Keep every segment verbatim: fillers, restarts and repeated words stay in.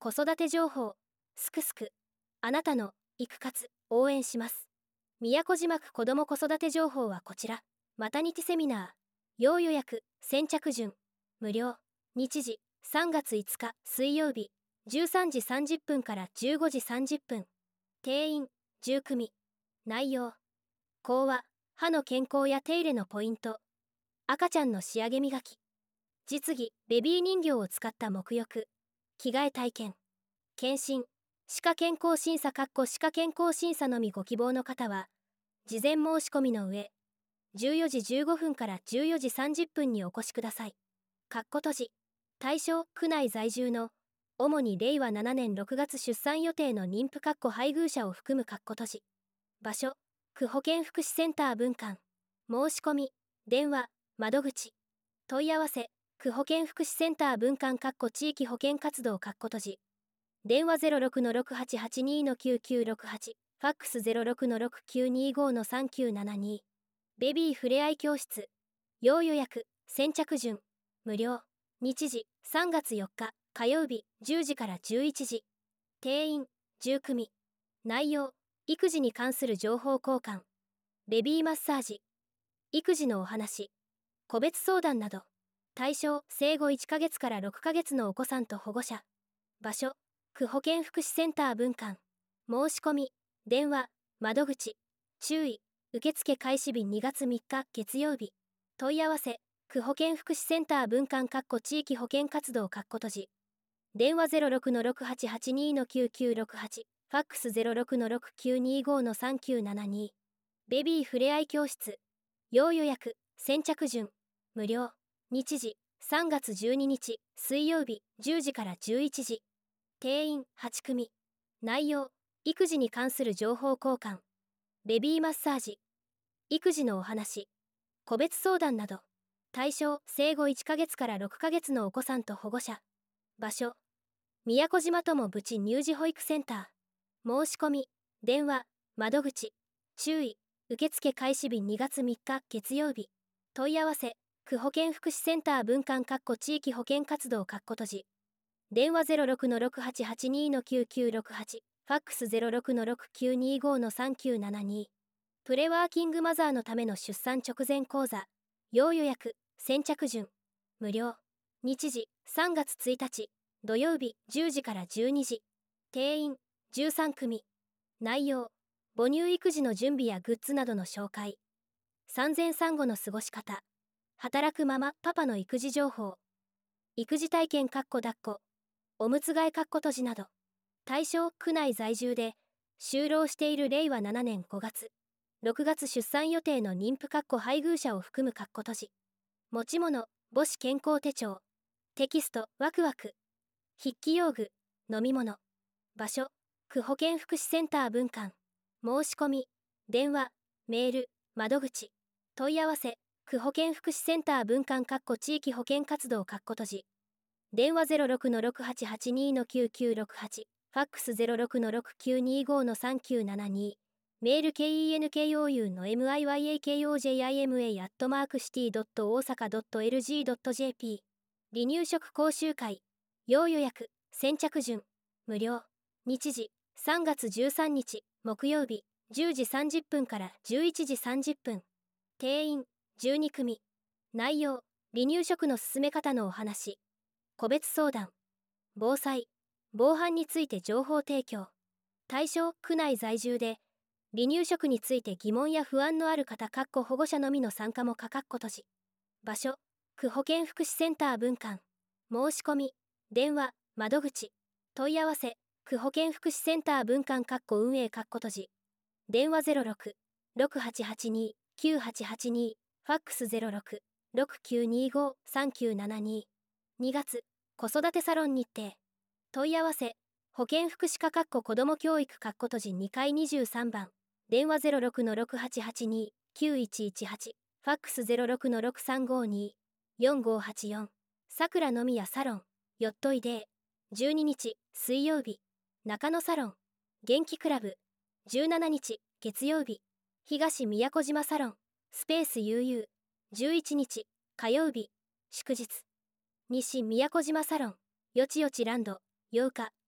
子育て情報、すくすく、あなたの育活応援します。宮古島区子ども子育て情報はこちら。マタニティセミナー、要予約、先着順、無料。日時、さんがついつか水曜日、じゅうさんじさんじゅっぷんからじゅうごじさんじゅっぷん。定員、じゅうくみ。内容、講話、歯の健康や手入れのポイント、赤ちゃんの仕上げ磨き、実技、ベビー人形を使った沐浴、着替え体験、検診、歯科健康審査（歯科健康審査のみご希望の方は、事前申し込みの上、じゅうよじじゅうごふんからじゅうよじさんじゅっぷんにお越しください。括弧閉じ。対象、区内在住の、主にれいわななねんろくがつ出産予定の妊婦（配偶者を含む）括弧閉じ。場所、区保健福祉センター分館。申し込み、電話、窓口。問い合わせ、区保健福祉センター分館地域保健活動括弧閉じ。電話 ゼロろくのろくはちはちにのきゅうきゅうろくはち、ファックス ゼロろくのろくきゅうにごのさんきゅうななに。ベビーふれあい教室、要予約、先着順、無料。日時、さんがつよっか火曜日、じゅうじからじゅういちじ。定員、じゅうくみ。内容、育児に関する情報交換、ベビーマッサージ、育児のお話、個別相談など。対象、生後いっかげつからろっかげつのお子さんと保護者。場所、区保健福祉センター分館。申し込み、電話、窓口。注意、受付開始日にがつみっか月曜日。問い合わせ、区保健福祉センター分館地域保健活動括弧閉じ。電話 ゼロろくのろくはちはちにのきゅうきゅうろくはち、ファックス ゼロろくのろくきゅうにごのさんきゅうななに。ベビーふれあい教室、要予約、先着順、無料。日時、さんがつじゅうににち水曜日、じゅうじからじゅういちじ。定員はちくみ。内容、育児に関する情報交換、ベビーマッサージ、育児のお話、個別相談など。対象、生後いっかげつからろっかげつのお子さんと保護者。場所、宮古島友部地乳児保育センター。申し込み、電話、窓口。注意、受付開始日にがつみっか月曜日。問い合わせ、区保健福祉センター分館地域保健活動括弧閉じ。電話 ゼロろくのろくはちはちにのきゅうきゅうろくはち、ファックス ゼロろくのろくきゅうにごのさんきゅうななに。プレワーキングマザーのための出産直前講座、要予約、先着順、無料。日時、さんがつついたち土曜日、じゅうじからじゅうにじ。定員、じゅうさんくみ。内容、母乳育児の準備やグッズなどの紹介、産前産後の過ごし方、働くママ・パパの育児情報、育児体験抱っこ、おむつ替え括弧閉じなど。対象、区内在住で、就労しているれいわななねんごがつ、ろくがつ出産予定の妊婦配偶者を含む括弧閉じ。持ち物、母子健康手帳、テキスト、ワクワク、筆記用具、飲み物。場所、区保健福祉センター分館。申し込み、電話、メール、窓口。問い合わせ、区保健福祉センター分館地域保健活動括弧閉じ。電話 ゼロろくのろくはちはちにのきゅうきゅうろくはち、ファックス ゼロろくのろくきゅうにごのさんきゅうななに。メール ケーイーエヌケーオーユー の ミヤコジマ アットマークシティドットオーサカドットエルジードットジェーピー。離乳食講習会、要予約、先着順、無料。日時、さんがつじゅうさんにち木曜日、じゅうじさんじゅっぷんからじゅういちじさんじゅっぷん。定員、じゅうにくみ。内容、離乳食の進め方のお話、個別相談、防災、防犯について情報提供。対象、区内在住で、離乳食について疑問や不安のある方保護者のみの参加もかかっこ閉じ。場所、区保健福祉センター分館。申し込み、電話、窓口。問い合わせ、区保健福祉センター分館運営括弧閉じ。電話 ゼロろく、ろくはちはちに、きゅうはちはちに、ファックス ゼロろく、ろくきゅうにご、さんきゅうななに。にがつ、子育てサロン日程。問い合わせ、保健福祉課子ども教育括弧閉じにかいにじゅうさんばん。電話 ゼロろくのろくはちはちに、きゅういちいちはち、ファックス ゼロろくのろくさんごに、よんごはちよん。さくらのみやサロン、よっといでじゅうににち水曜日、中野サロン、元気クラブ、じゅうしちにち月曜日、東宮古島サロン、スペース ユーユー、じゅういちにち火曜日、祝日、西宮古島サロン、よちよちランド、ようか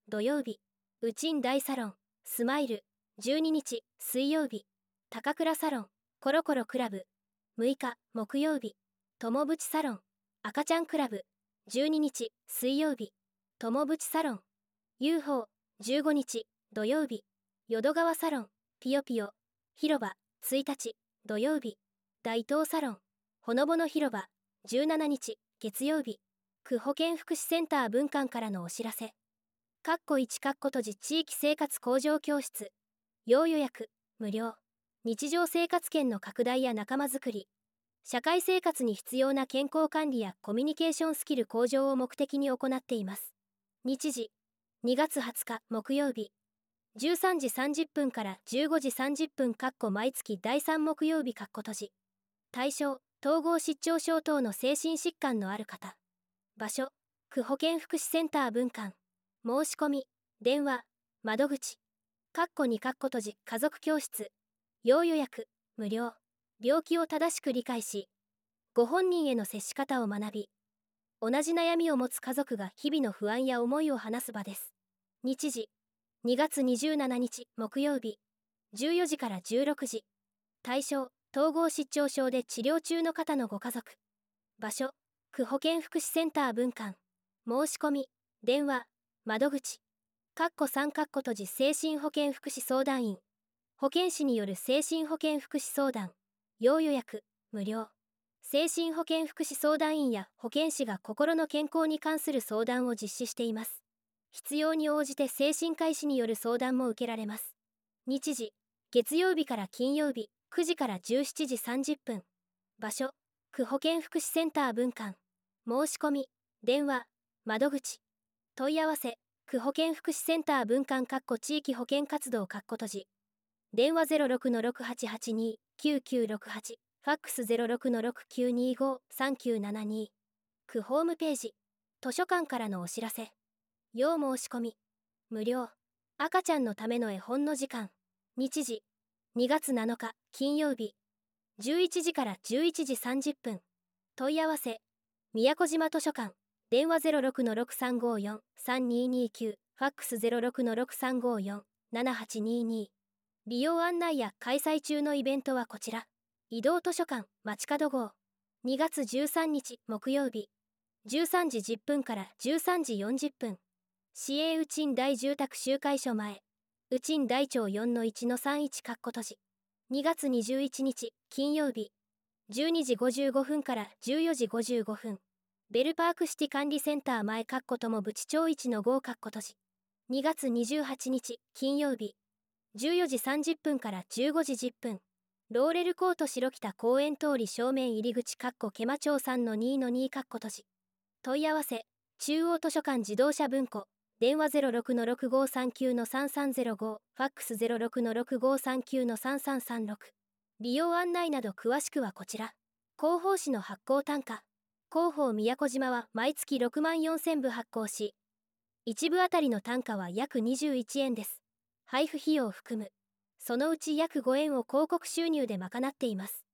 土曜日、ウチン大サロン、スマイル、じゅうににち、水曜日、高倉サロン、コロコロクラブ、むいか、木曜日、友淵サロン、赤ちゃんクラブ、じゅうににち、水曜日、友淵サロン、ユーフォー、じゅうごにち、土曜日、淀川サロン、ピヨピヨ、広場、ついたち、土曜日、大東サロン、ほのぼの広場、じゅうしちにち、月曜日、区保健福祉センター分館からのお知らせ。かっこいちかっこ閉じ地域生活向上教室。要予約、無料。日常生活圏の拡大や仲間づくり。社会生活に必要な健康管理やコミュニケーションスキル向上を目的に行っています。日時、にがつはつか木曜日。じゅうさんじさんじゅっぷんからじゅうごじさんじゅっぷんかっこ毎月だいさん木曜日かっこ閉じ。対象、統合失調症等の精神疾患のある方。場所、区保健福祉センター分館。申し込み、電話、窓口、かっこにかっこ閉じ家族教室、要予約、無料、病気を正しく理解し、ご本人への接し方を学び、同じ悩みを持つ家族が日々の不安や思いを話す場です。日時、にがつにじゅうしちにち木曜日、じゅうよじからじゅうろくじ。対象、統合失調症で治療中の方のご家族。場所、区保健福祉センター分館。申し込み、電話、窓口、かっこさんかっこ閉じ精神保健福祉相談員、保健師による精神保健福祉相談、要予約、無料、精神保健福祉相談員や保健師が心の健康に関する相談を実施しています。必要に応じて精神科医師による相談も受けられます。日時、月曜日から金曜日、くじからじゅうしちじさんじゅっぷん。場所、区保健福祉センター分館。申し込み、電話、窓口、問い合わせ、区保健福祉センター分館地域保健活動閉じ。電話 ゼロろくのろくはちはちにきゅうきゅうろくはち、ファックス ゼロろくのろくきゅうにごさんきゅうななに。区ホームページ、図書館からのお知らせ。要申し込み、無料、赤ちゃんのための絵本の時間。日時、にがつなのか金曜日、じゅういちじからじゅういちじさんじゅっぷん。問い合わせ、宮古島図書館。電話 ゼロろくのろくさんごよんさんににきゅう、ファックス ゼロろくのろくさんごよんななはちにに。利用案内や開催中のイベントはこちら。移動図書館街角号。にがつじゅうさんにち木曜日、じゅうさんじじゅっぷんからじゅうさんじよんじゅっぷん。市営ウチン大住宅集会所前。ウチン大町 よんのいちのさんいち かっこ閉じ。にがつにじゅういちにち金曜日、じゅうにじごじゅうごふんからじゅうよじごじゅうごふん。ベルパークシティ管理センター前かっこ友淵町いちのごかっこ閉じ。にがつにじゅうはちにち金曜日、じゅうよじさんじゅっぷんからじゅうごじじゅっぷん。ローレルコート白北公園通り正面入り口かっこケマ町 さんのにのにかっこ閉じ。問い合わせ、中央図書館自動車文庫。電話 ゼロろくのろくごさんきゅうのさんさんゼロご、ファックス ゼロろくのろくごさんきゅうのさんさんさんろく。利用案内など詳しくはこちら。広報誌の発行単価。広報宮古島は毎月ろくまんよんせんぶ発行し、いちぶあたりの単価は約にじゅういちえんです。配布費用を含む。そのうち約ごえんを広告収入で賄っています。